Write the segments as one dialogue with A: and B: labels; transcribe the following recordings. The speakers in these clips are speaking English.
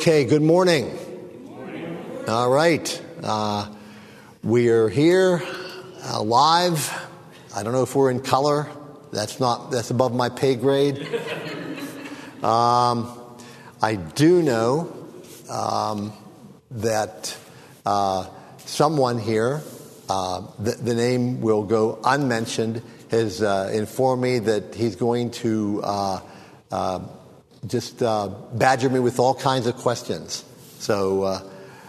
A: Okay, good morning.
B: Good morning.
A: All right. We are here live. I don't know if we're in color. That's above my pay grade. I do know that someone here, the name will go unmentioned, has informed me that he's going to just badger me with all kinds of questions. So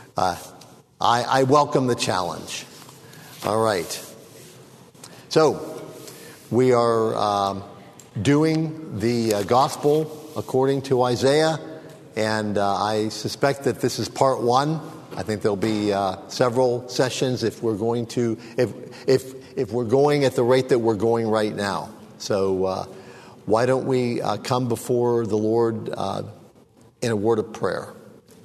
A: I welcome the challenge. All right. So we are doing the gospel according to Isaiah, and I suspect that this is part one. I think there'll be several sessions if we're going to if we're going at the rate that we're going right now. So why don't we come before the Lord in a word of prayer?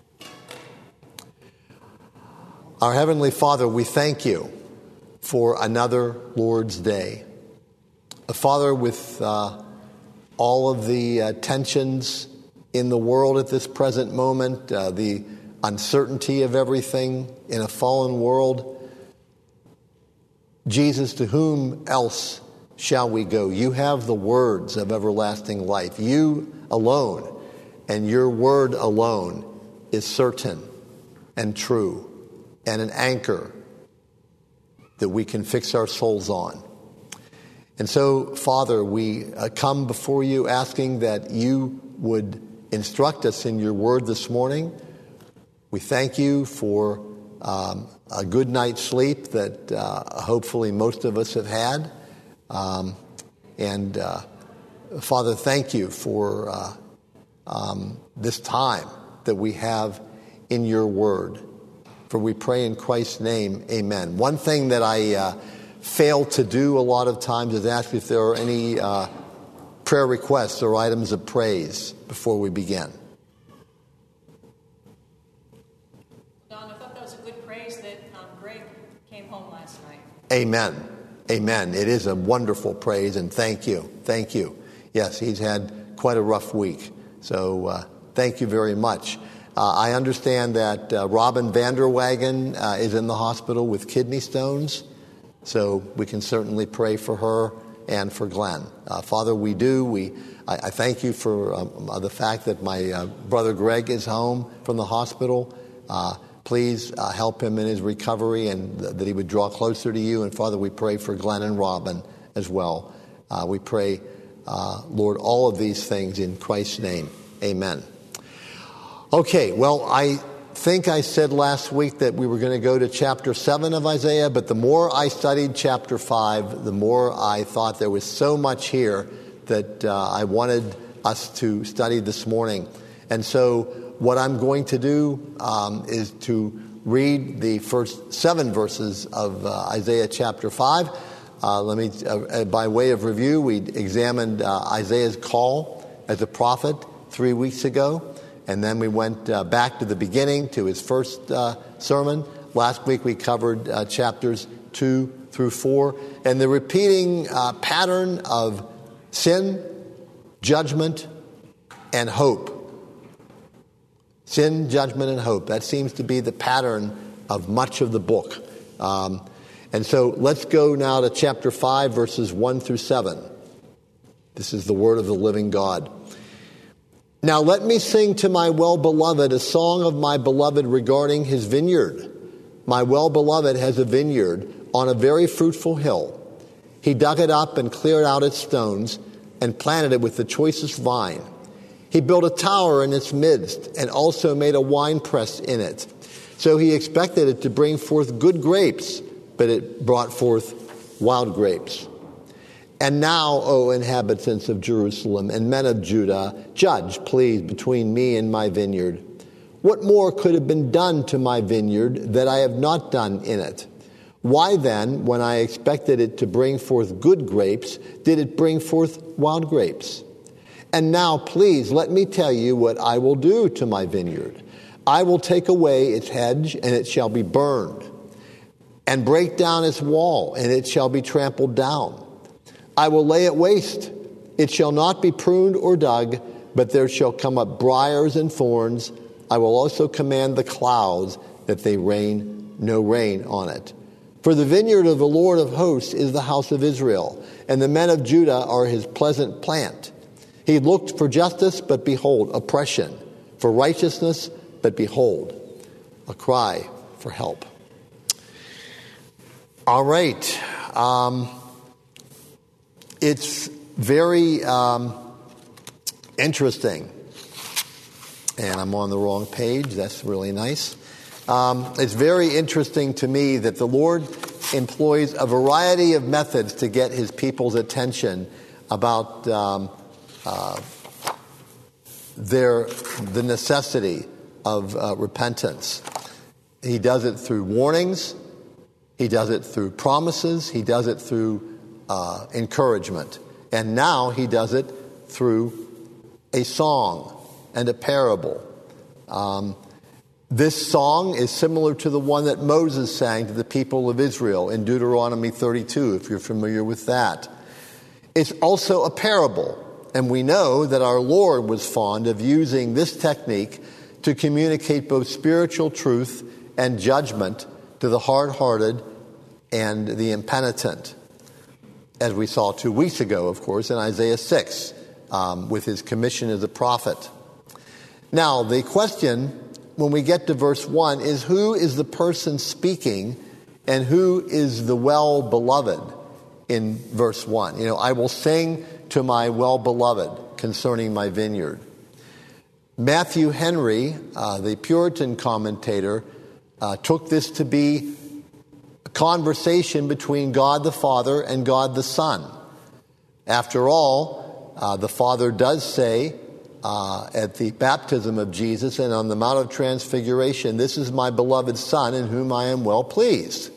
A: Our Heavenly Father, we thank you for another Lord's Day. Father, with all of the tensions in the world at this present moment, the uncertainty of everything in a fallen world, Jesus, to whom else shall we go? You have the words of everlasting life. You alone and your word alone is certain and true and an anchor that we can fix our souls on. And so, Father, we come before you asking that you would instruct us in your word this morning. We thank you for a good night's sleep that hopefully most of us have had. Father, thank you for this time that we have in your word. For we pray in Christ's name, amen. One thing that I fail to do a lot of times is ask if there are any prayer requests or items of praise before we begin.
B: Don, I thought that was a good praise that Greg came home last night.
A: Amen. Amen. It is a wonderful praise, and thank you. Thank you. Yes, he's had quite a rough week. So thank you very much. I understand that Robin Vanderwagen is in the hospital with kidney stones. So we can certainly pray for her and for Glenn. Father, we do. I thank you for the fact that my brother Greg is home from the hospital. Please help him in his recovery and that he would draw closer to you. And Father, we pray for Glenn and Robin as well. We pray, Lord, all of these things in Christ's name. Amen. Okay, well, I think I said last week that we were going to go to chapter 7 of Isaiah, but the more I studied chapter 5, the more I thought there was so much here that I wanted us to study this morning. And so what I'm going to do is to read the first 7 verses of Isaiah chapter 5. By way of review, we examined Isaiah's call as a prophet 3 weeks ago. And then we went back to the beginning to his first sermon. Last week we covered chapters 2 through 4. And the repeating pattern of sin, judgment, and hope. Sin, judgment, and hope. That seems to be the pattern of much of the book. And so let's go now to chapter 5, verses 1 through 7. This is the word of the living God. Now let me sing to my well-beloved a song of my beloved regarding his vineyard. My well-beloved has a vineyard on a very fruitful hill. He dug it up and cleared out its stones and planted it with the choicest vine. He built a tower in its midst and also made a winepress in it. So he expected it to bring forth good grapes, but it brought forth wild grapes. And now, O inhabitants of Jerusalem and men of Judah, judge, please, between me and my vineyard. What more could have been done to my vineyard that I have not done in it? Why then, when I expected it to bring forth good grapes, did it bring forth wild grapes? And now, please, let me tell you what I will do to my vineyard. I will take away its hedge, and it shall be burned, and break down its wall, and it shall be trampled down. I will lay it waste. It shall not be pruned or dug, but there shall come up briars and thorns, I will also command the clouds that they rain no rain on it. For the vineyard of the Lord of hosts is the house of Israel, and the men of Judah are his pleasant plant. He looked for justice, but behold, oppression, for righteousness, but behold, a cry for help. All right. It's very interesting. And I'm on the wrong page. That's really nice. It's very interesting to me that the Lord employs a variety of methods to get his people's attention about the necessity of repentance. He does it through warnings. He does it through promises. He does it through encouragement. And now he does it through a song and a parable. This song is similar to the one that Moses sang to the people of Israel in Deuteronomy 32, if you're familiar with that. It's also a parable, and we know that our Lord was fond of using this technique to communicate both spiritual truth and judgment to the hard-hearted and the impenitent, as we saw 2 weeks ago, of course, in Isaiah 6, with his commission as a prophet. Now, the question, when we get to verse 1, is who is the person speaking and who is the well-beloved in verse 1? I will sing to my well-beloved concerning my vineyard. Matthew Henry, the Puritan commentator, took this to be a conversation between God the Father and God the Son. After all, the Father does say at the baptism of Jesus and on the Mount of Transfiguration, "This is my beloved Son in whom I am well pleased."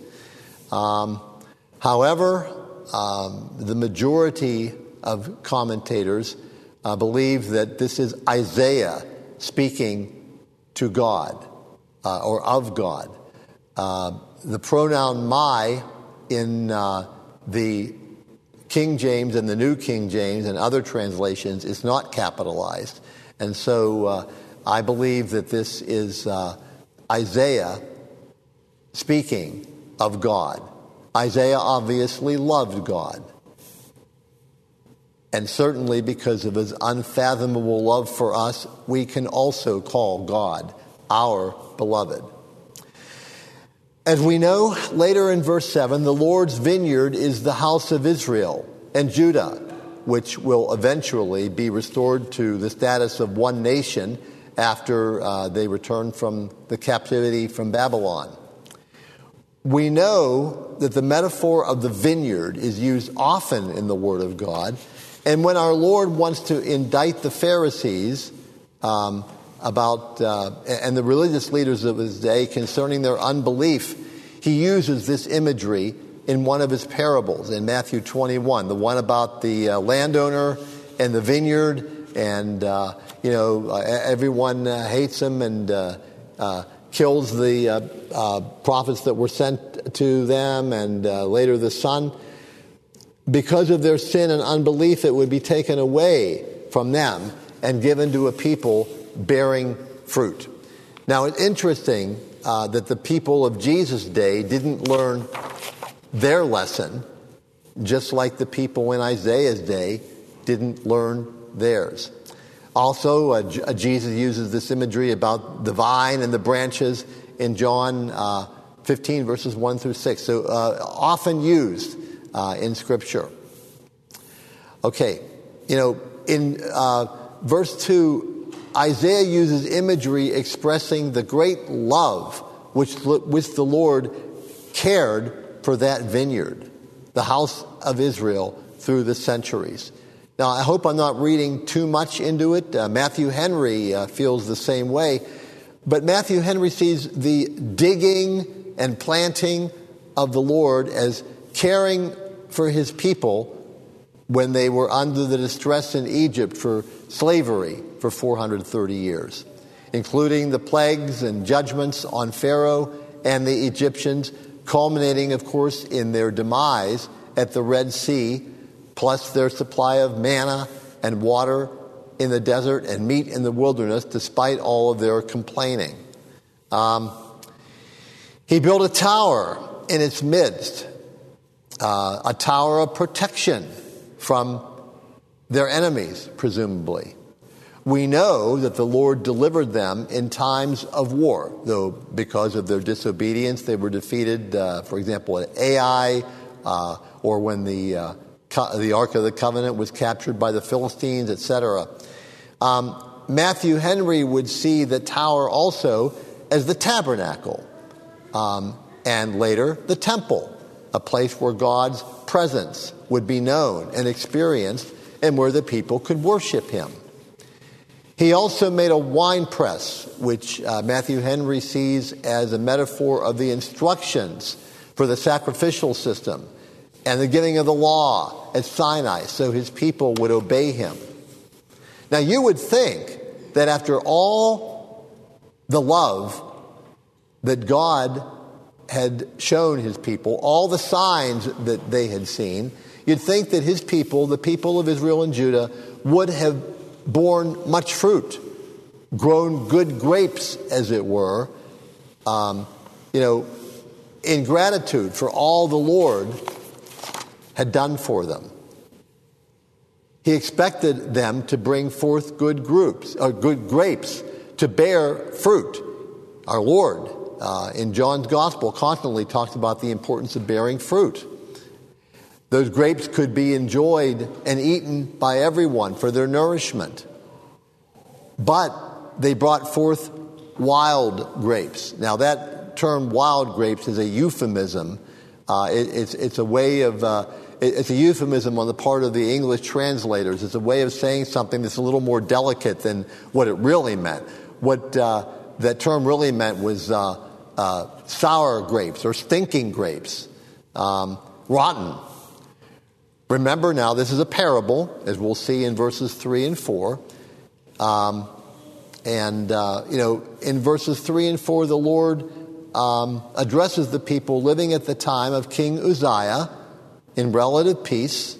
A: However, the majority of commentators believe that this is Isaiah speaking to God or of God. The pronoun my in the King James and the New King James and other translations is not capitalized. And so I believe that this is Isaiah speaking of God. Isaiah obviously loved God. And certainly because of his unfathomable love for us, we can also call God our beloved. As we know, later in verse 7, the Lord's vineyard is the house of Israel and Judah, which will eventually be restored to the status of one nation after they return from the captivity from Babylon. We know that the metaphor of the vineyard is used often in the Word of God, and when our Lord wants to indict the Pharisees and the religious leaders of his day concerning their unbelief, he uses this imagery in one of his parables in Matthew 21, the one about the landowner and the vineyard, and everyone hates him and kills the prophets that were sent to them, and later the son. Because of their sin and unbelief, it would be taken away from them and given to a people bearing fruit. Now, it's interesting that the people of Jesus' day didn't learn their lesson, just like the people in Isaiah's day didn't learn theirs. Also, Jesus uses this imagery about the vine and the branches in John 15, verses 1 through 6. So often used in Scripture. Okay, in verse 2, Isaiah uses imagery expressing the great love which the Lord cared for that vineyard, the house of Israel, through the centuries. Now, I hope I'm not reading too much into it. Matthew Henry feels the same way. But Matthew Henry sees the digging and planting of the Lord as caring for his people when they were under the distress in Egypt for slavery for 430 years, including the plagues and judgments on Pharaoh and the Egyptians, culminating, of course, in their demise at the Red Sea, plus their supply of manna and water in the desert and meat in the wilderness despite all of their complaining. He built a tower in its midst, a tower of protection from their enemies, presumably. We know that the Lord delivered them in times of war, though because of their disobedience they were defeated, for example, at Ai, or when the Ark of the Covenant was captured by the Philistines, etc. Matthew Henry would see the tower also as the tabernacle, and later the temple, a place where God's presence would be known and experienced and where the people could worship him. He also made a wine press, which Matthew Henry sees as a metaphor of the instructions for the sacrificial system and the giving of the law at Sinai, so his people would obey him. Now, you would think that after all the love that God had shown his people, all the signs that they had seen, you'd think that his people, the people of Israel and Judah, would have borne much fruit, grown good grapes, as it were, in gratitude for all the Lord had done for them. He expected them to bring forth good grapes, to bear fruit. Our Lord, in John's Gospel, constantly talks about the importance of bearing fruit. Those grapes could be enjoyed and eaten by everyone for their nourishment. But they brought forth wild grapes. Now, that term wild grapes is a euphemism. It's a way of... It's a euphemism on the part of the English translators. It's a way of saying something that's a little more delicate than what it really meant. What that term really meant was sour grapes or stinking grapes, rotten. Remember now, this is a parable, as we'll see in verses 3 and 4. In verses 3 and 4, the Lord addresses the people living at the time of King Uzziah in relative peace,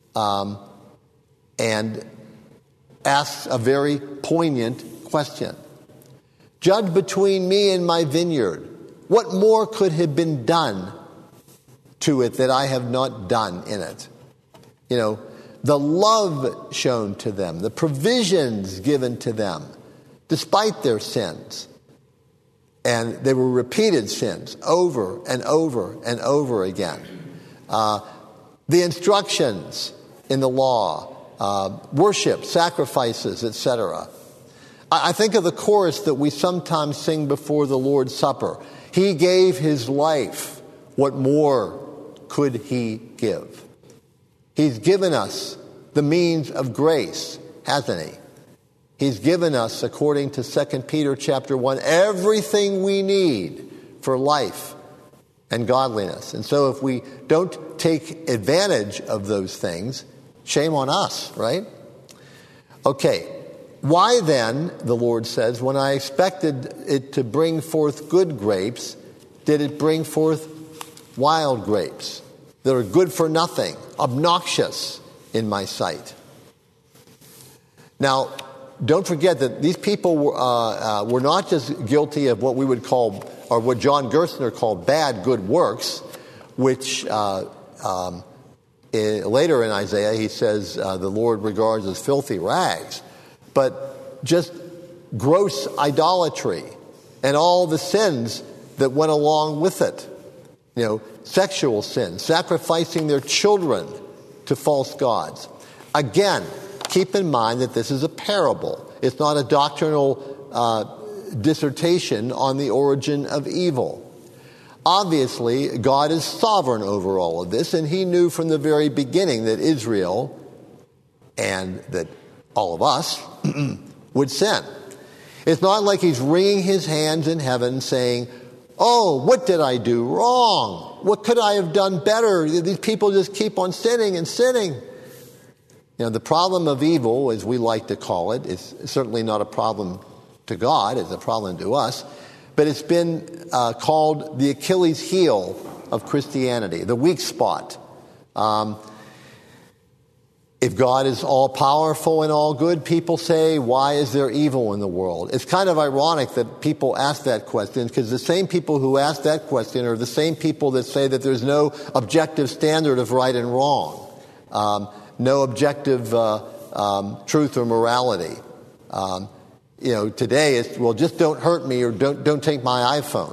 A: and asks a very poignant question. Judge between me and my vineyard. What more could have been done to it that I have not done in it? The love shown to them, the provisions given to them, despite their sins. And they were repeated sins over and over and over again. The instructions in the law, worship, sacrifices, etc. I think of the chorus that we sometimes sing before the Lord's Supper. He gave his life. What more could he give? He's given us the means of grace, hasn't he? He's given us, according to 2 Peter chapter 1, everything we need for life and godliness. And so if we don't take advantage of those things, shame on us, right? Okay, why then, the Lord says, when I expected it to bring forth good grapes, did it bring forth wild grapes that are good for nothing, obnoxious in my sight? Now, don't forget that these people were not just guilty of what we would call, or what John Gerstner called bad good works, which later in Isaiah he says the Lord regards as filthy rags, but just gross idolatry and all the sins that went along with it. Sexual sin, sacrificing their children to false gods. Again, keep in mind that this is a parable. It's not a doctrinal dissertation on the origin of evil. Obviously, God is sovereign over all of this, and he knew from the very beginning that Israel and that all of us would sin. It's not like he's wringing his hands in heaven saying, oh, what did I do wrong? What could I have done better? These people just keep on sinning and sinning. The problem of evil, as we like to call it, is certainly not a problem to God. It's a problem to us. But it's been called the Achilles heel of Christianity, the weak spot. If God is all-powerful and all good, people say, why is there evil in the world? It's kind of ironic that people ask that question, because the same people who ask that question are the same people that say that there's no objective standard of right and wrong, no objective truth or morality. Today it's, well, just don't hurt me or don't take my iPhone.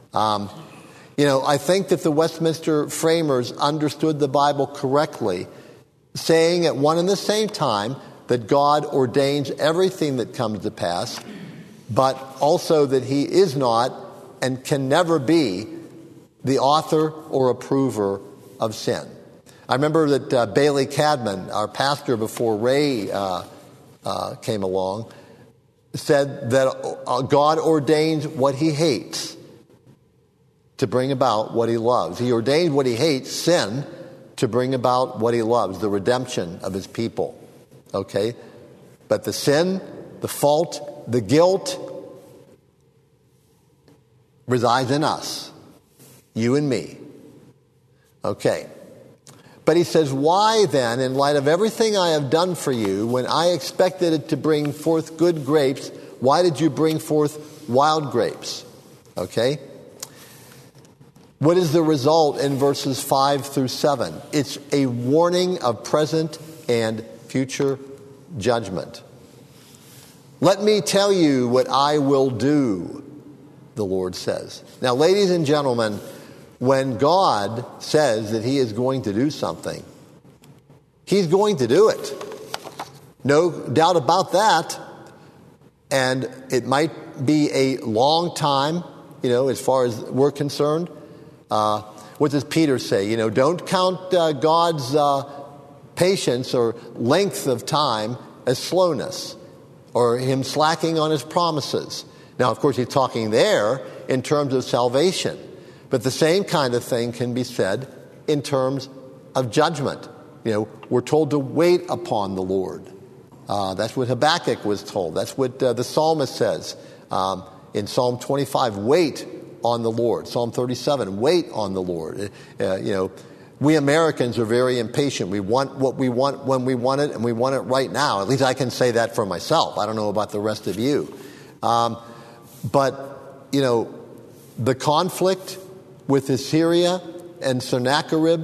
A: I think that the Westminster framers understood the Bible correctly, saying at one and the same time that God ordains everything that comes to pass, but also that he is not and can never be the author or approver of sin. I remember that Bailey Cadman, our pastor before Ray came along, said that God ordains what he hates to bring about what he loves. He ordained what he hates, sin, to bring about what he loves, the redemption of his people. Okay? But the sin, the fault, the guilt resides in us, you and me. Okay. But he says, why then, in light of everything I have done for you, when I expected it to bring forth good grapes, why did you bring forth wild grapes? Okay? What is the result in verses 5 through 7? It's a warning of present and future judgment. Let me tell you what I will do, the Lord says. Now, ladies and gentlemen, when God says that he is going to do something, he's going to do it. No doubt about that. And it might be a long time, as far as we're concerned. What does Peter say? Don't count God's patience or length of time as slowness or him slacking on his promises. Now, of course, he's talking there in terms of salvation. But the same kind of thing can be said in terms of judgment. We're told to wait upon the Lord. That's what Habakkuk was told. That's what the psalmist says in Psalm 25. Wait on the Lord. Psalm 37, wait on the Lord. We Americans are very impatient. We want what we want when we want it, and we want it right now. At least I can say that for myself. I don't know about the rest of you. But the conflict with Assyria and Sennacherib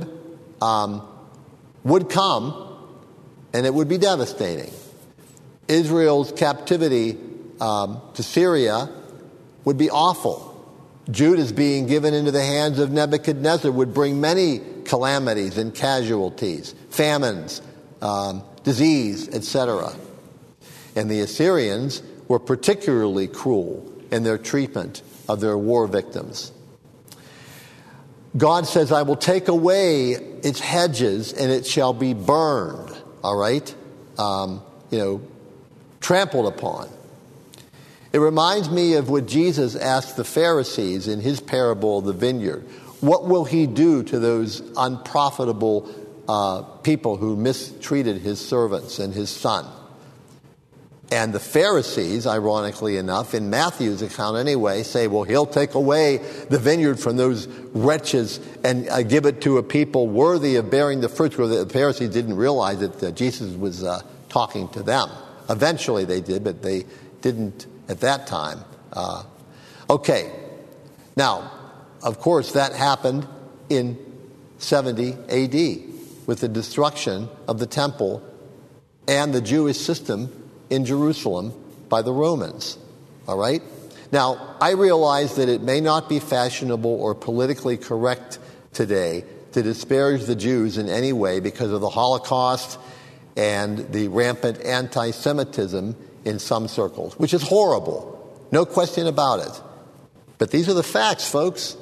A: would come, and it would be devastating. Israel's captivity to Syria would be awful. Judah being given into the hands of Nebuchadnezzar would bring many calamities and casualties, famines, disease, etc. And the Assyrians were particularly cruel in their treatment of their war victims. God says, I will take away its hedges and it shall be burned. All right? Trampled upon. It reminds me of what Jesus asked the Pharisees in his parable of the vineyard. What will he do to those unprofitable people who mistreated his servants and his son? And the Pharisees, ironically enough, in Matthew's account anyway, say, well, he'll take away the vineyard from those wretches and give it to a people worthy of bearing the fruits. Where the Pharisees didn't realize that Jesus was talking to them. Eventually they did, but they didn't at that time. Okay. Now, of course, that happened in 70 A.D. with the destruction of the temple and the Jewish system in Jerusalem by the Romans. All right? Now, I realize that it may not be fashionable or politically correct today to disparage the Jews in any way because of the Holocaust and the rampant anti-Semitism in some circles, which is horrible. No question about it. But these are the facts, folks.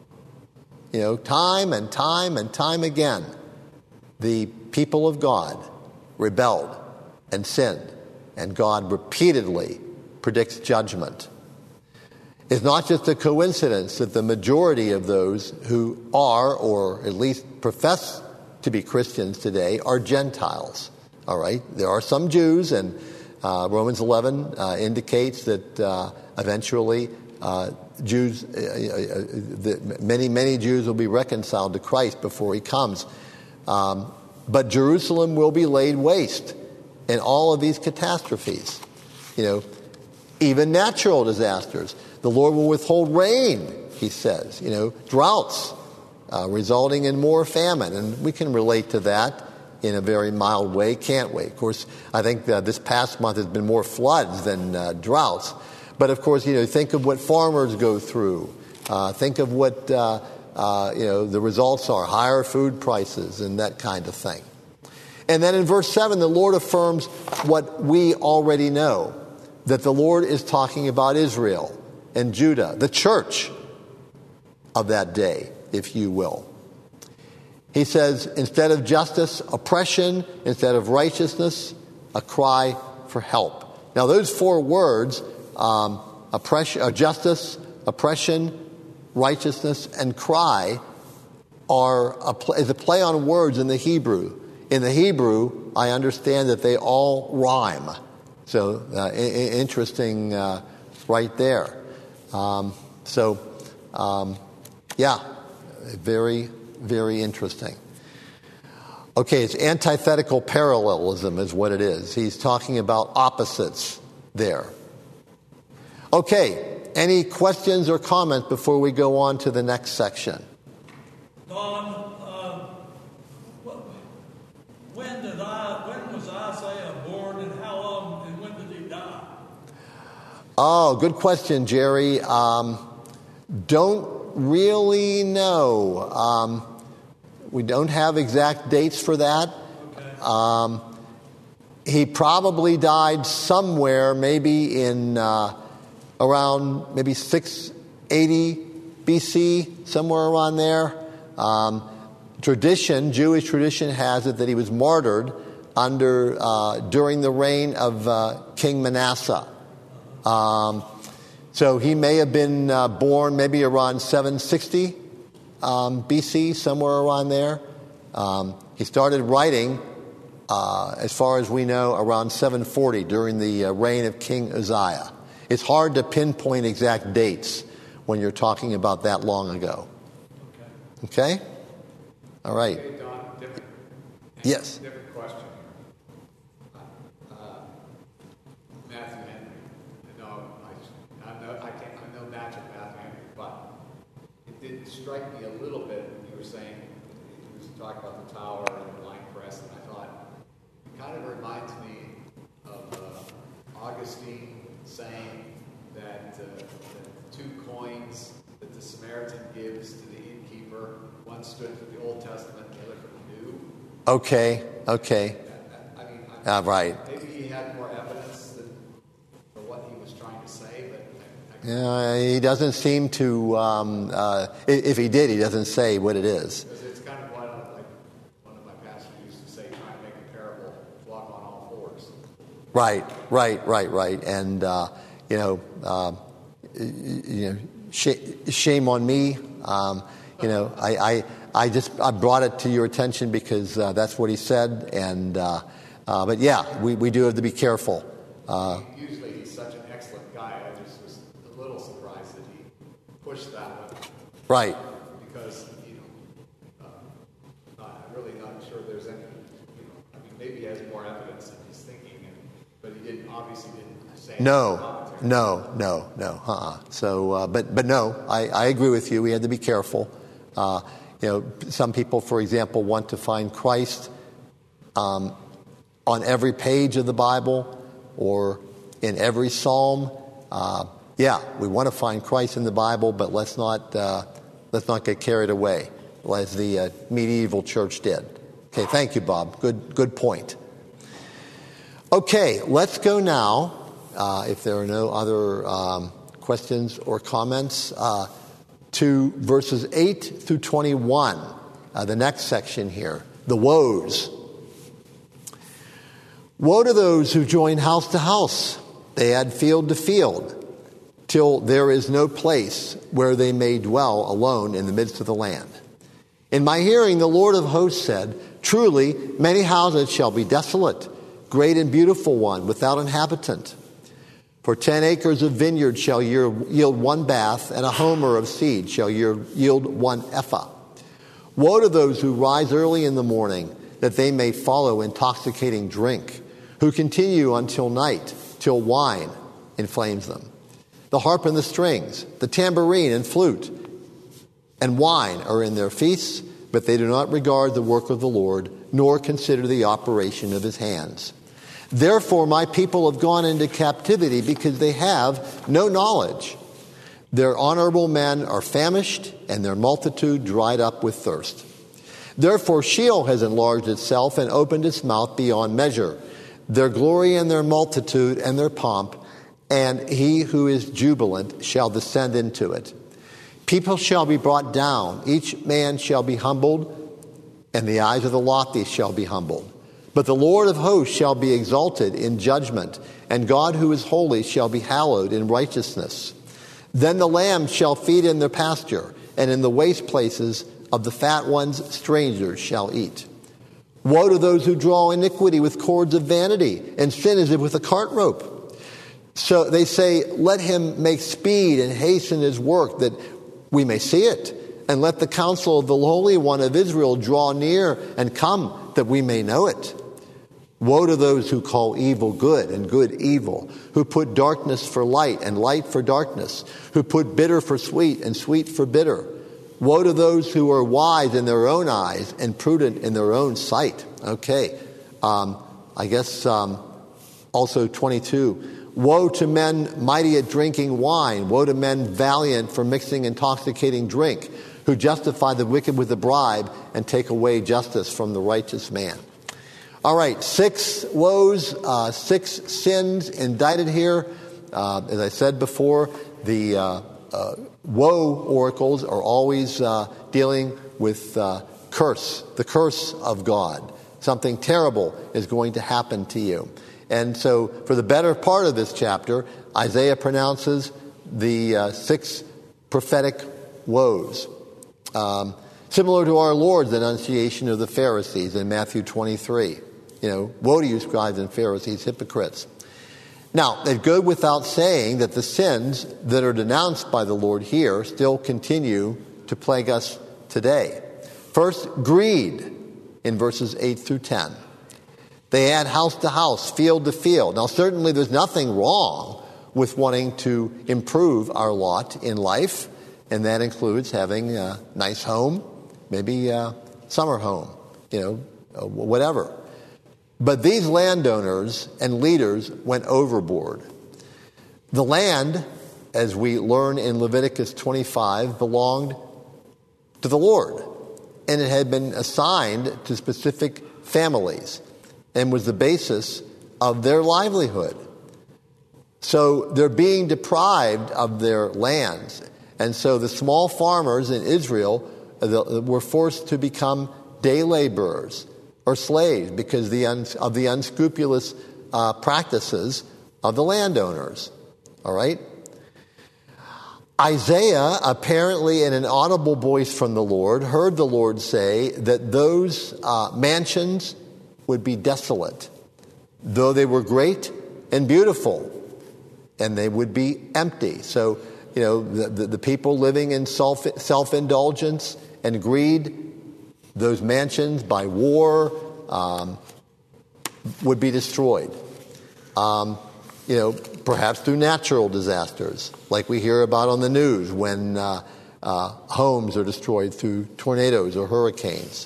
A: Time and time and time again, the people of God rebelled and sinned, and God repeatedly predicts judgment. It's not just a coincidence that the majority of those who are, or at least profess to be Christians today, are Gentiles. All right? There are some Jews, and Romans 11 indicates that eventually Jews, many Jews will be reconciled to Christ before he comes. but Jerusalem will be laid waste in all of these catastrophes. Even natural disasters. The Lord will withhold rain, he says. Droughts resulting in more famine. And we can relate to that in a very mild way, can't we? Of course, I think this past month has been more floods than droughts. But of course, think of what farmers go through. Think of what, the results are, higher food prices and that kind of thing. And then in verse 7, the Lord affirms what we already know, that the Lord is talking about Israel and Judah, the church of that day, if you will. He says, instead of justice, oppression; instead of righteousness, a cry for help. Now, those four words, justice, oppression, righteousness, and cry, is a play on words in the Hebrew. In the Hebrew, I understand that they all rhyme. So, interesting right there. Very, very interesting. Okay, it's antithetical parallelism is what it is. He's talking about opposites there. Okay, any questions or comments before we go on to the next section?
C: Don, when was Isaiah born, and how long, and when did he die?
A: Oh, good question, Jerry. Don't really know. We don't have exact dates for that.
C: Okay.
A: He probably died somewhere, maybe in around maybe 680 BC, somewhere around there. Jewish tradition has it that he was martyred during the reign of King Manasseh. So he may have been born maybe around 760 BC, somewhere around there. He started writing, as far as we know, around 740 during the reign of King Uzziah. It's hard to pinpoint exact dates when you're talking about that long ago. Okay? All right.
D: Okay, Don, different question here. Matthew Henry. I know much of Matthew Henry, but it did strike me a little bit when you were saying, he was talking about the tower and the blind press, and I thought, it kind of reminds me of Augustine saying that the two coins that the Samaritan gives to the innkeeper, one stood for the Old Testament, the other for the New.
A: Okay. Right.
D: Maybe he had more evidence for what he was trying to say, but
A: he doesn't seem to. If he did, he doesn't say what it is.
D: Because it's kind of one of my pastors used to say, trying to make a parable walk on all fours.
A: Right. And shame on me. I brought it to your attention because that's what he said, and but yeah, we do have to be careful.
D: Usually he's such an excellent guy. I just was a little surprised that he pushed that one.
A: Right.
D: Because I'm really not sure there's any. Maybe he has more evidence than he's thinking, but he obviously didn't say.
A: No. So, but no, I agree with you. We have to be careful. Some people, for example, want to find Christ on every page of the Bible or in every psalm. We want to find Christ in the Bible, but let's not get carried away, as the medieval church did. Okay, thank you, Bob. Good point. Okay, let's go now. If there are no other questions or comments, to verses 8 through 21, the next section here, the woes. Woe to those who join house to house. They add field to field, till there is no place where they may dwell alone in the midst of the land. In my hearing, the Lord of hosts said, truly, many houses shall be desolate, great and beautiful one, without inhabitant. For 10 acres of vineyard shall yield one bath, and a homer of seed shall yield one ephah. Woe to those who rise early in the morning, that they may follow intoxicating drink, who continue until night, till wine inflames them. The harp and the strings, the tambourine and flute, and wine are in their feasts, but they do not regard the work of the Lord, nor consider the operation of his hands. Therefore my people have gone into captivity because they have no knowledge. Their honorable men are famished, and their multitude dried up with thirst. Therefore Sheol has enlarged itself and opened its mouth beyond measure. Their glory and their multitude and their pomp, and he who is jubilant shall descend into it. People shall be brought down, each man shall be humbled, and the eyes of the lofty shall be humbled. But the Lord of hosts shall be exalted in judgment, and God who is holy shall be hallowed in righteousness. Then the lambs shall feed in their pasture, and in the waste places of the fat ones strangers shall eat. Woe to those who draw iniquity with cords of vanity, and sin as if with a cart rope. So they say, let him make speed and hasten his work, that we may see it. And let the counsel of the Holy One of Israel draw near and come, that we may know it. Woe to those who call evil good and good evil, who put darkness for light and light for darkness, who put bitter for sweet and sweet for bitter. Woe to those who are wise in their own eyes and prudent in their own sight. Okay. Also 22. Woe to men mighty at drinking wine. Woe to men valiant for mixing intoxicating drink, who justify the wicked with a bribe and take away justice from the righteous man. All right, 6 woes, 6 sins indicted here. As I said before, the woe oracles are always dealing with the curse of God. Something terrible is going to happen to you. And so for the better part of this chapter, Isaiah pronounces the 6 prophetic woes. Similar to our Lord's enunciation of the Pharisees in Matthew 23. Woe to you, scribes and Pharisees, hypocrites. Now, it goes without saying that the sins that are denounced by the Lord here still continue to plague us today. First, greed in verses 8 through 10. They add house to house, field to field. Now, certainly there's nothing wrong with wanting to improve our lot in life, and that includes having a nice home, maybe a summer home, whatever. But these landowners and leaders went overboard. The land, as we learn in Leviticus 25, belonged to the Lord, and it had been assigned to specific families and was the basis of their livelihood. So they're being deprived of their lands. And so the small farmers in Israel were forced to become day laborers or slaves because of the unscrupulous practices of the landowners. All right? Isaiah, apparently in an audible voice from the Lord, heard the Lord say that those mansions would be desolate, though they were great and beautiful, and they would be empty. So, the people living in self-indulgence and greed, those mansions by war would be destroyed. Perhaps through natural disasters, like we hear about on the news when homes are destroyed through tornadoes or hurricanes.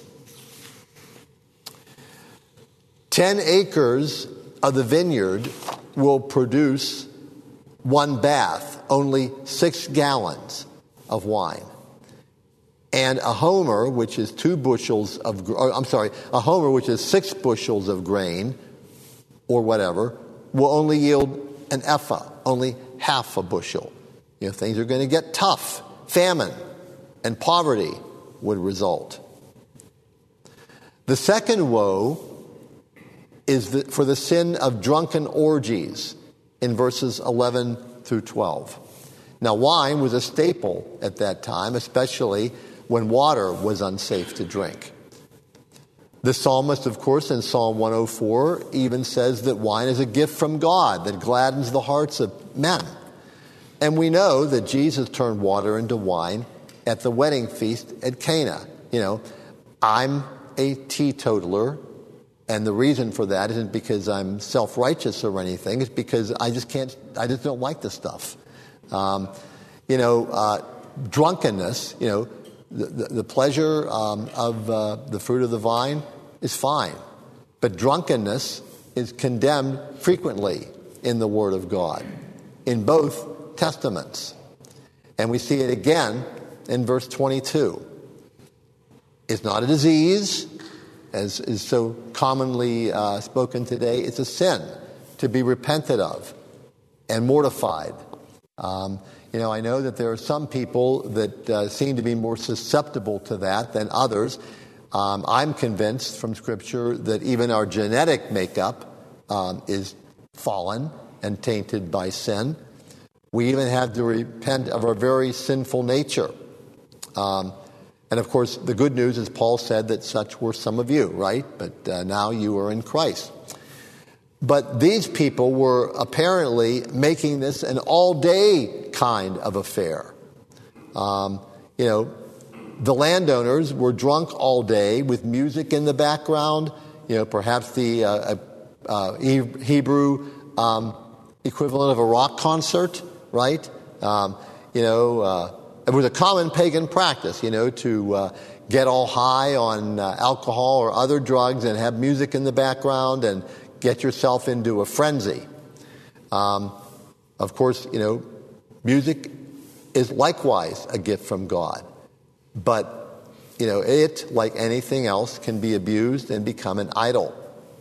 A: 10 acres of the vineyard will produce 1 bath, only 6 gallons of wine. And a homer, which is 6 bushels of grain, or whatever, will only yield an ephah, only half a bushel. Things are going to get tough. Famine and poverty would result. The second woe is for the sin of drunken orgies in verses 11 through 12. Now, wine was a staple at that time, especially when water was unsafe to drink. The psalmist, of course, in Psalm 104 even says that wine is a gift from God that gladdens the hearts of men. And we know that Jesus turned water into wine at the wedding feast at Cana. I'm a teetotaler, and the reason for that isn't because I'm self-righteous or anything. It's because I just don't like the stuff. Drunkenness, the pleasure of the fruit of the vine is fine. But drunkenness is condemned frequently in the Word of God, in both Testaments. And we see it again in verse 22. It's not a disease, as is so commonly spoken today. It's a sin to be repented of and mortified. I know that there are some people that seem to be more susceptible to that than others. I'm convinced from Scripture that even our genetic makeup is fallen and tainted by sin. We even have to repent of our very sinful nature. And of course, the good news is Paul said that such were some of you, right? But now you are in Christ. But these people were apparently making this an all-day kind of affair. The landowners were drunk all day with music in the background, perhaps the Hebrew equivalent of a rock concert, right? It was a common pagan practice, to get all high on alcohol or other drugs and have music in the background and get yourself into a frenzy. Of course, music is likewise a gift from God. But, it, like anything else, can be abused and become an idol.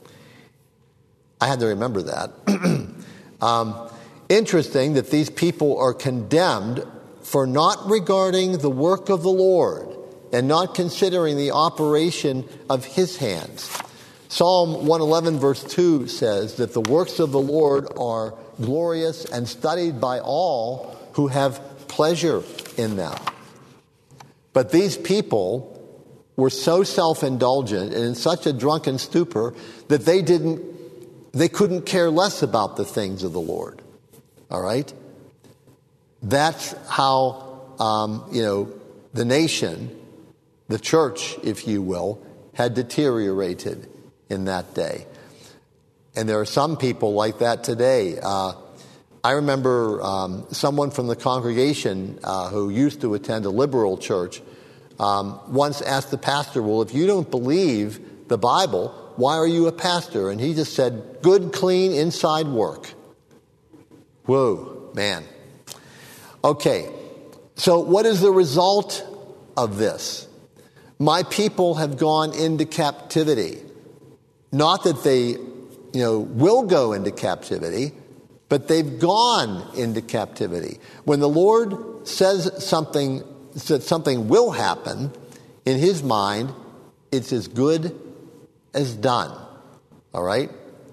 A: I had to remember that. Interesting that these people are condemned for not regarding the work of the Lord and not considering the operation of His hands. Psalm 111 verse 2 says that the works of the Lord are glorious and studied by all who have pleasure in them. But these people were so self-indulgent and in such a drunken stupor that they couldn't care less about the things of the Lord. All right? That's how, the nation, the church, if you will, had deteriorated in that day. And there are some people like that today. I remember someone from the congregation who used to attend a liberal church once asked the pastor, well, if you don't believe the Bible, why are you a pastor? And he just said, good, clean, inside work. Whoa, man. Okay, so what is the result of this? My people have gone into captivity. Not that they, will go into captivity, but they've gone into captivity. When the Lord says something will happen, in His mind, it's as good as done. All right?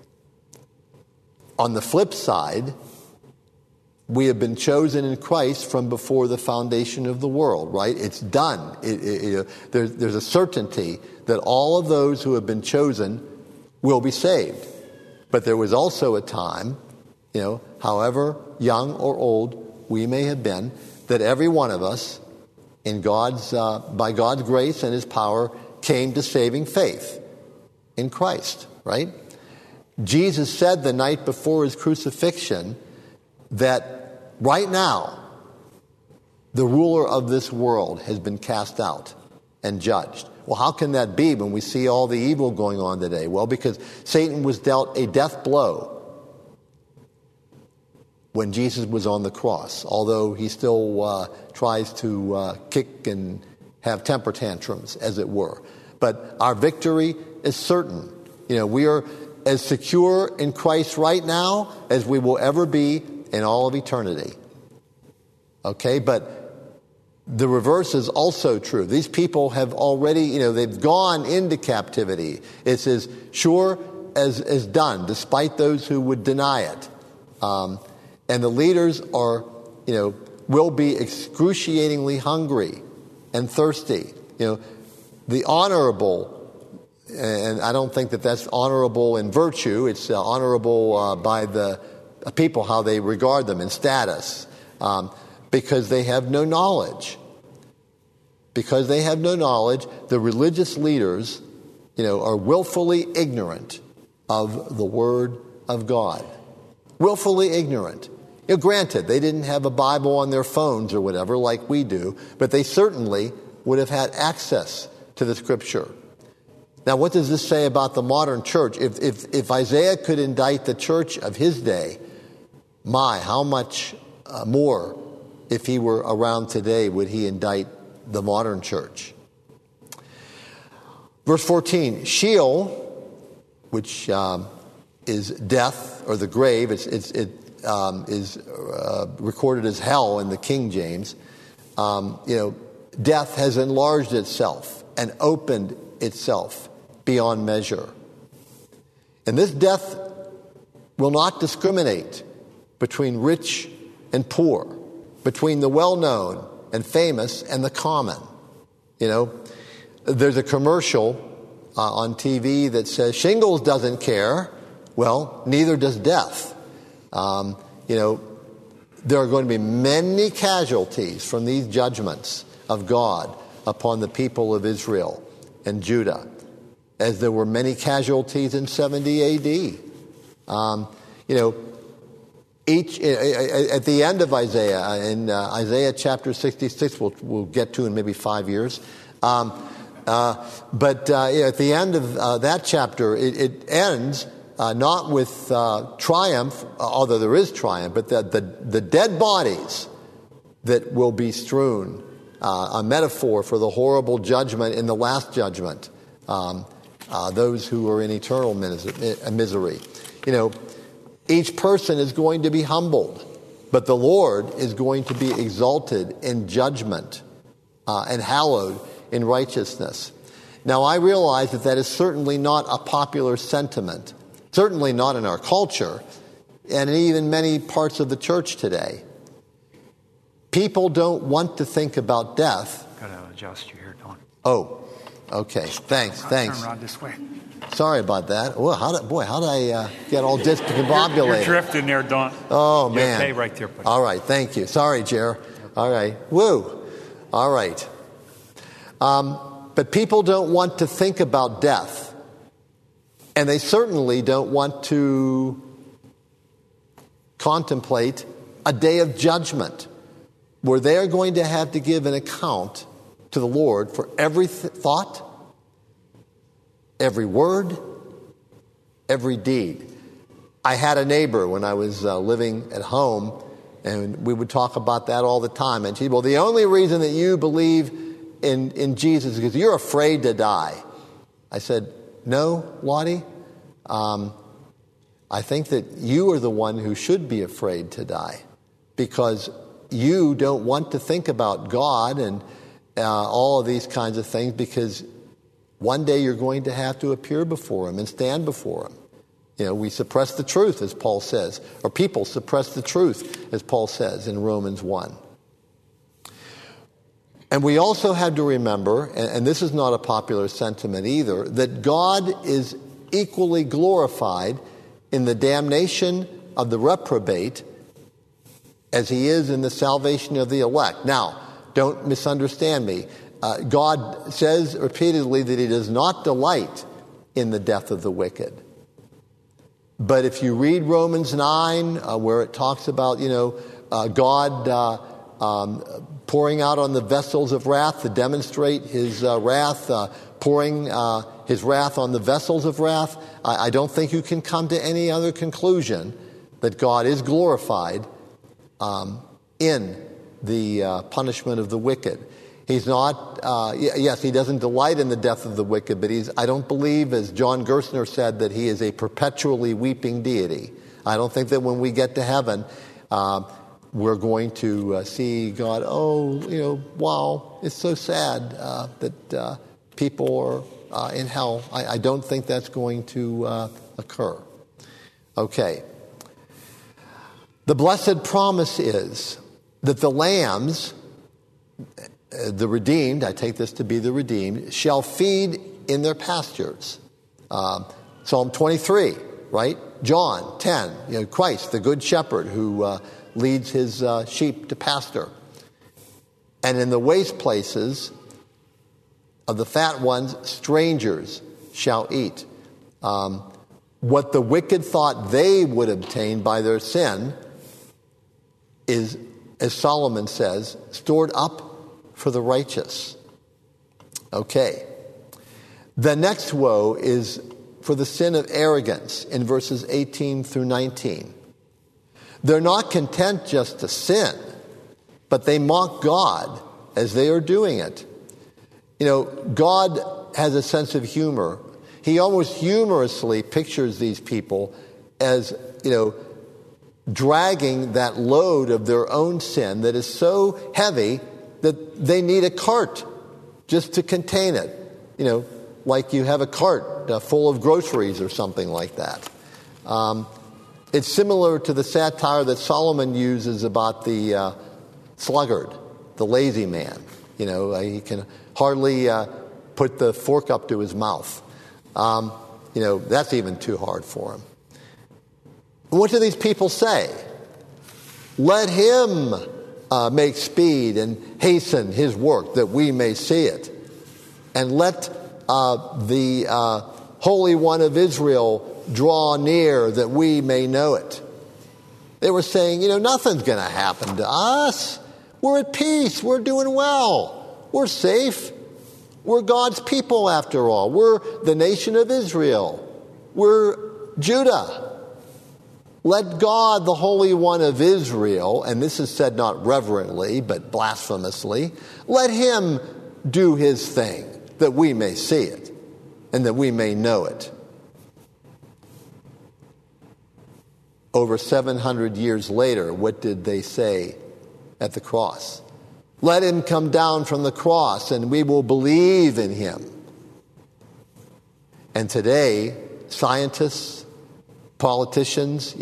A: On the flip side, we have been chosen in Christ from before the foundation of the world, right? It's done. There's a certainty that all of those who have been chosen will be saved. But there was also a time, however young or old we may have been, that every one of us, by God's grace and His power, came to saving faith in Christ, right? Jesus said the night before His crucifixion that right now, the ruler of this world has been cast out and judged. Well, how can that be when we see all the evil going on today? Well, because Satan was dealt a death blow when Jesus was on the cross, although he still tries to kick and have temper tantrums, as it were. But our victory is certain. We are as secure in Christ right now as we will ever be in all of eternity. Okay, but the reverse is also true. These people have already, they've gone into captivity. It's as sure as done, despite those who would deny it. And the leaders are, will be excruciatingly hungry and thirsty. The honorable, and I don't think that that's honorable in virtue. It's honorable by the people, how they regard them in status, because they have no knowledge. Because they have no knowledge, the religious leaders are willfully ignorant of the Word of God. Willfully ignorant. Granted, they didn't have a Bible on their phones or whatever like we do, but they certainly would have had access to the Scripture. Now, what does this say about the modern church? If Isaiah could indict the church of his day, how much more, if he were around today, would he indict the modern church? Verse 14, Sheol, which is death or the grave, it is recorded as hell in the King James. Death has enlarged itself and opened itself beyond measure. And this death will not discriminate between rich and poor, between the well-known and famous and the common. There's a commercial on TV that says shingles doesn't care. Well, neither does death. There are going to be many casualties from these judgments of God upon the people of Israel and Judah, as there were many casualties in 70 A.D. At the end of Isaiah, in Isaiah chapter 66, we'll get to in maybe 5 years. But at the end of that chapter, it ends not with triumph, although there is triumph, but the dead bodies that will be strewn, a metaphor for the horrible judgment in the last judgment, those who are in eternal misery. Each person is going to be humbled, but the Lord is going to be exalted in judgment and hallowed in righteousness. Now, I realize that is certainly not a popular sentiment, certainly not in our culture, and even many parts of the church today. People don't want to think about death.
E: Got to adjust you here, Don.
A: Oh, okay. Thanks.
E: Turn around this way.
A: Sorry about that. Well, how did I get all discombobulated?
E: You're drifting there, Don.
A: Oh, man.
E: Okay, right there, buddy.
A: All right, thank you. Sorry, Jer. All right. Woo. All right. But people don't want to think about death. And they certainly don't want to contemplate a day of judgment where they're going to have to give an account to the Lord for every thought, every word, every deed. I had a neighbor when I was living at home, and we would talk about that all the time. And she said, well, the only reason that you believe in Jesus is because you're afraid to die. I said, no, Lottie. I think that you are the one who should be afraid to die, because you don't want to think about God and all of these kinds of things, because one day you're going to have to appear before Him and stand before Him. We suppress the truth, as Paul says, or people suppress the truth, as Paul says in Romans 1. And we also have to remember, and this is not a popular sentiment either, that God is equally glorified in the damnation of the reprobate as He is in the salvation of the elect. Now, don't misunderstand me. God says repeatedly that He does not delight in the death of the wicked. But if you read Romans 9, where it talks about, God pouring out on the vessels of wrath to demonstrate His wrath, pouring His wrath on the vessels of wrath, I don't think you can come to any other conclusion that God is glorified in the punishment of the wicked. He's not, yes, He doesn't delight in the death of the wicked, but I don't believe, as John Gerstner said, that He is a perpetually weeping deity. I don't think that when we get to heaven, we're going to see God, wow, it's so sad that people are in hell. I don't think that's going to occur. Okay. The blessed promise is that the lambs, the redeemed, I take this to be the redeemed, shall feed in their pastures. Psalm 23, right? John 10, Christ, the good shepherd who leads his sheep to pasture. And in the waste places of the fat ones, strangers shall eat. What the wicked thought they would obtain by their sin is, as Solomon says, stored up for the righteous. Okay. The next woe is for the sin of arrogance in verses 18 through 19. They're not content just to sin, but they mock God as they are doing it. You know, God has a sense of humor. He almost humorously pictures these people as, dragging that load of their own sin that is so heavy that they need a cart just to contain it. Like you have a cart full of groceries or something like that. It's similar to the satire that Solomon uses about the sluggard, the lazy man. He can hardly put the fork up to his mouth. That's even too hard for him. What do these people say? Let him make speed and hasten his work that we may see it. And let the Holy One of Israel draw near that we may know it. They were saying, nothing's going to happen to us. We're at peace. We're doing well. We're safe. We're God's people after all. We're the nation of Israel. We're Judah. Let God, the Holy One of Israel, and this is said not reverently, but blasphemously, let him do his thing, that we may see it, and that we may know it. Over 700 years later, what did they say at the cross? Let him come down from the cross, and we will believe in him. And today, scientists, politicians,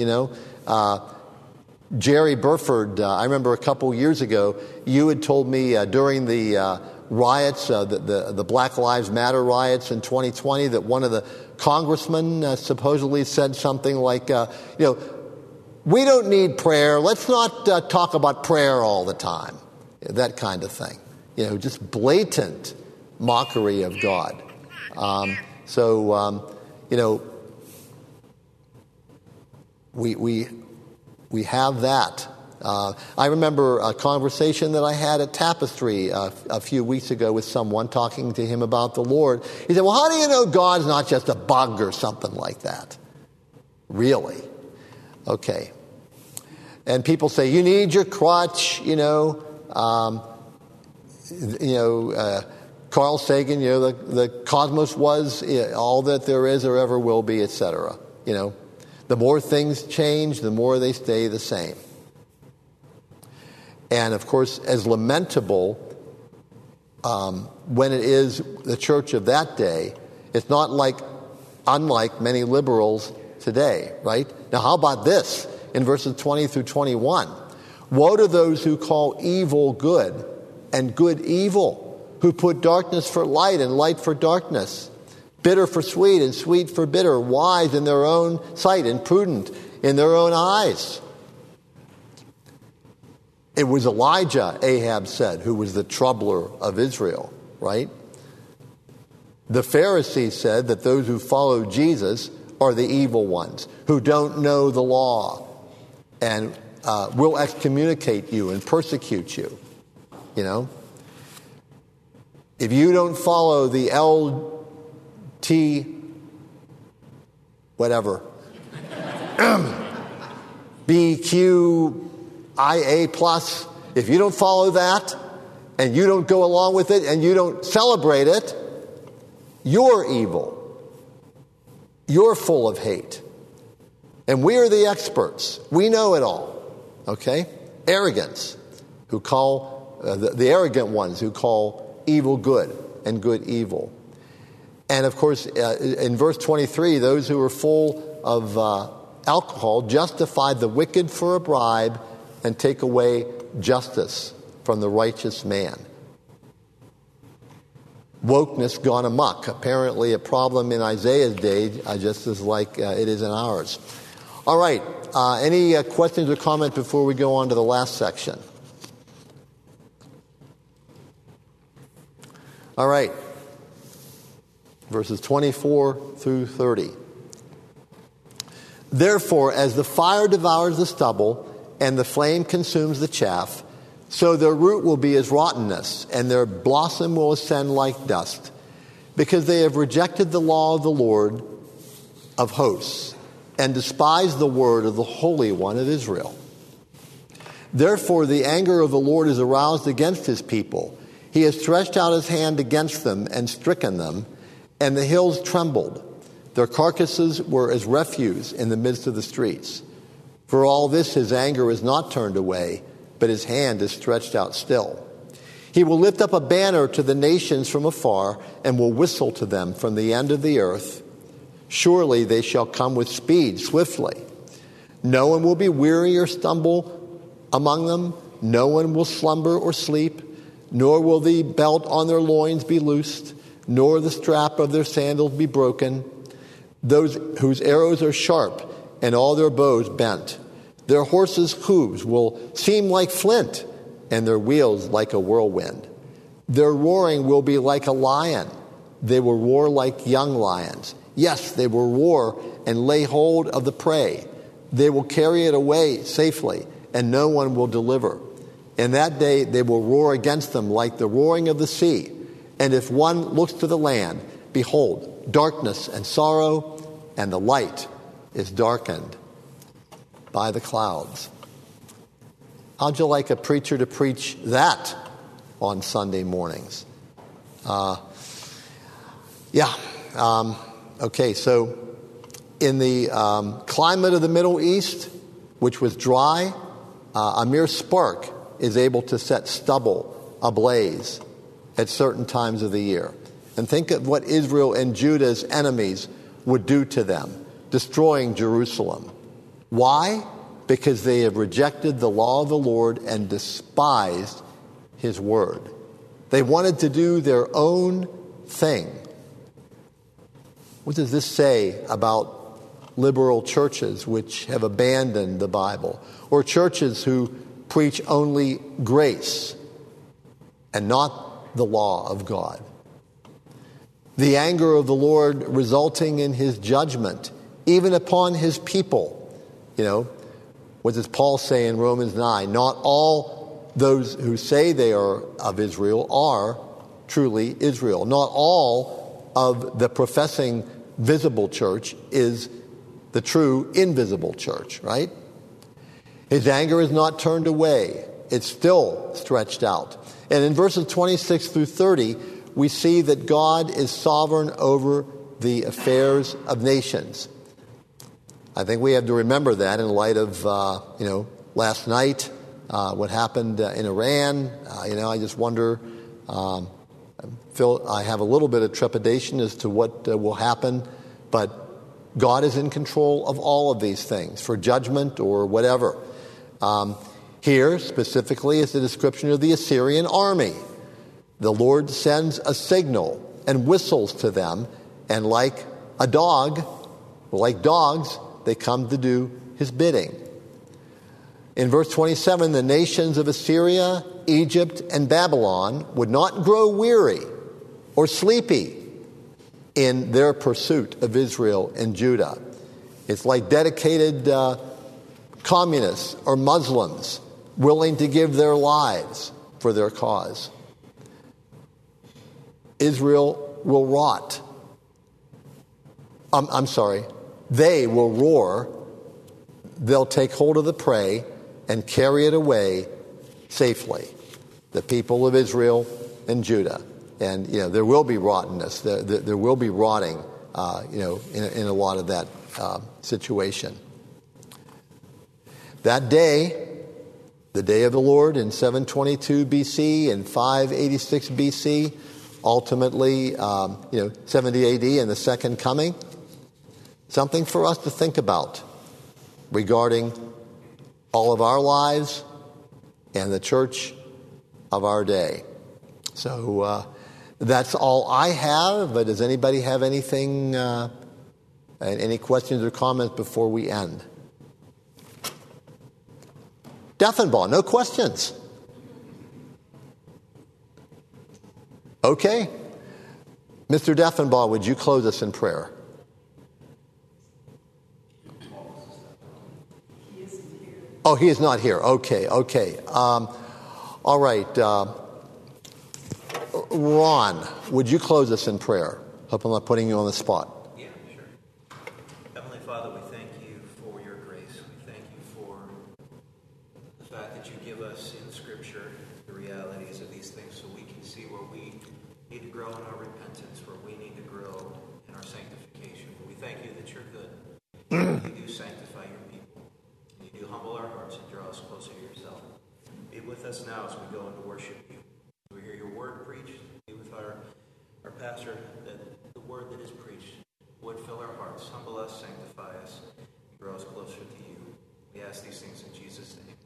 A: Jerry Burford, I remember a couple years ago, you had told me during the riots, the Black Lives Matter riots in 2020, that one of the congressmen supposedly said something like, we don't need prayer. Let's not talk about prayer all the time. That kind of thing. Just blatant mockery of God. We have that. I remember a conversation that I had at Tapestry a few weeks ago with someone, talking to him about the Lord. He said, well, how do you know God's not just a bug or something like that? Really? Okay. And people say, you need your crutch, Carl Sagan, the cosmos was all that there is or ever will be, etc. The more things change, the more they stay the same. And of course, as lamentable when it is the church of that day, it's not unlike many liberals today, right? Now, how about this in verses 20 through 21? Woe to those who call evil good and good evil, who put darkness for light and light for darkness, bitter for sweet and sweet for bitter, wise in their own sight and prudent in their own eyes. It was Elijah, Ahab said, who was the troubler of Israel, right? The Pharisees said that those who follow Jesus are the evil ones, who don't know the law and will excommunicate you and persecute you. If you don't follow the LT whatever BQIA plus, if you don't follow that and you don't go along with it and you don't celebrate it, you're evil. You're full of hate. And we are the experts. We know it all. Okay? Arrogance, who call, the arrogant ones who call evil good and good evil. And of course, in verse 23, those who are full of alcohol justify the wicked for a bribe and take away justice from the righteous man. Wokeness gone amok, apparently a problem in Isaiah's day, just as like it is in ours. All right, any questions or comments before we go on to the last section? All right. verses 24 through 30. Therefore, as the fire devours the stubble and the flame consumes the chaff, so their root will be as rottenness, and their blossom will ascend like dust, because they have rejected the law of the Lord of hosts and despised the word of the Holy One of Israel. Therefore, the anger of the Lord is aroused against his people. He has stretched out his hand against them and stricken them, and the hills trembled. Their carcasses were as refuse in the midst of the streets. For all this, his anger is not turned away, but his hand is stretched out still. He will lift up a banner to the nations from afar and will whistle to them from the end of the earth. Surely they shall come with speed, swiftly. No one will be weary or stumble among them. No one will slumber or sleep, nor will the belt on their loins be loosed, nor the strap of their sandals be broken. Those whose arrows are sharp and all their bows bent. Their horses' hooves will seem like flint, and their wheels like a whirlwind. Their roaring will be like a lion. They will roar like young lions. Yes, they will roar and lay hold of the prey. They will carry it away safely, and no one will deliver. In that day they will roar against them like the roaring of the sea. And if one looks to the land, behold, darkness and sorrow, and the light is darkened by the clouds. How'd you like a preacher to preach that on Sunday mornings? Okay, so in the climate of the Middle East, which was dry, a mere spark is able to set stubble ablaze at certain times of the year. And think of what Israel and Judah's enemies would do to them, destroying Jerusalem. Why? Because they have rejected the law of the Lord and despised his word. They wanted to do their own thing. What does this say about liberal churches which have abandoned the Bible, or churches who preach only grace and not the law of God? The anger of the Lord resulting in his judgment, even upon his people. What does Paul say in Romans 9? Not all those who say they are of Israel are truly Israel. Not all of the professing visible church is the true invisible church, right? His anger is not turned away. It's still stretched out. And in verses 26 through 30, we see that God is sovereign over the affairs of nations. I think we have to remember that in light of, last night, what happened in Iran. I just wonder, I have a little bit of trepidation as to what will happen, but God is in control of all of these things for judgment or whatever. Here, specifically, is the description of the Assyrian army. The Lord sends a signal and whistles to them, and like dogs, they come to do his bidding. In verse 27, the nations of Assyria, Egypt, and Babylon would not grow weary or sleepy in their pursuit of Israel and Judah. It's like dedicated communists or Muslims willing to give their lives for their cause. Israel will rot. They will roar. They'll take hold of the prey and carry it away safely. The people of Israel and Judah. And, there will be rottenness. There will be rotting, in a lot of that situation. That day, the day of the Lord in 722 BC and 586 BC, ultimately, 70 AD and the second coming, something for us to think about regarding all of our lives and the church of our day. So that's all I have. But does anybody have anything, any questions or comments before we end? Defenbaugh, no questions. Okay. Mr. Deffenbaugh, would you close us in prayer? Oh, he is not here. Okay. All right. Ron, would you close us in prayer? Hope I'm not putting you on the spot.
F: Yeah, sure. Heavenly Father, we thank you for your grace. We thank you for the fact that you give us in Scripture the realities of these things so we can see where we need to grow in our repentance, where we need to grow in our sanctification. We thank you that you're good. You do sanctify your people. You do humble our hearts and draw us closer to yourself. Be with us now as we go into worship you. We hear your word preached. Be with our pastor, that the word that is preached would fill our hearts, humble us, sanctify us, and grow us closer to you. We ask these things in Jesus' name.